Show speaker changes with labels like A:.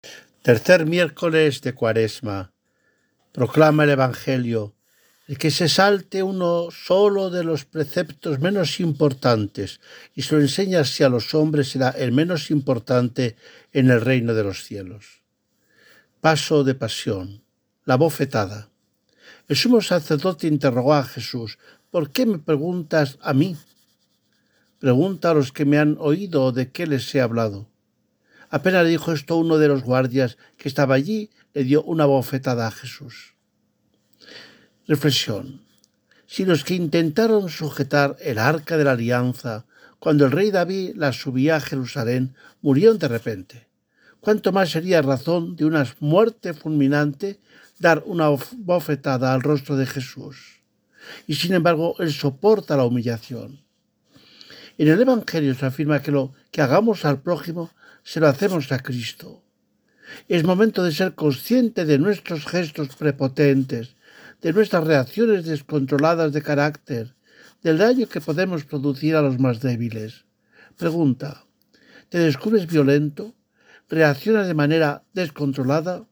A: Tercer miércoles de Cuaresma. Proclama el Evangelio. El que se salte uno solo de los preceptos menos importantes y se lo enseña así a los hombres será el menos importante en el reino de los cielos. Paso de pasión. La bofetada. El sumo sacerdote interrogó a Jesús: ¿por qué me preguntas a mí? Pregunta a los que me han oído de qué les he hablado. Apenas dijo esto, uno de los guardias que estaba allí le dio una bofetada a Jesús. Reflexión. Si los que intentaron sujetar el arca de la alianza cuando el rey David la subía a Jerusalén murieron de repente, ¿cuánto más sería razón de una muerte fulminante dar una bofetada al rostro de Jesús? Y sin embargo, él soporta la humillación. En el Evangelio se afirma que lo que hagamos al prójimo se lo hacemos a Cristo. Es momento de ser consciente de nuestros gestos prepotentes, de nuestras reacciones descontroladas de carácter, del daño que podemos producir a los más débiles. Pregunta: ¿te descubres violento? ¿Reaccionas de manera descontrolada?